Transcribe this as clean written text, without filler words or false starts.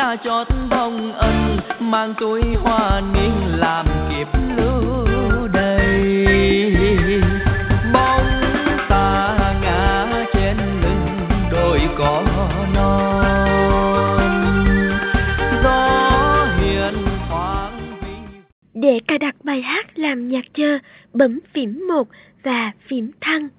ta chót bông ân, mang tuổi hoa niên làm kiếp lưu đầy. Bóng ta ngã trên lưng đôi cỏ non, gió hiền thoáng. Để cài đặt bài hát làm nhạc chờ, bấm phím 1 và phím thăng.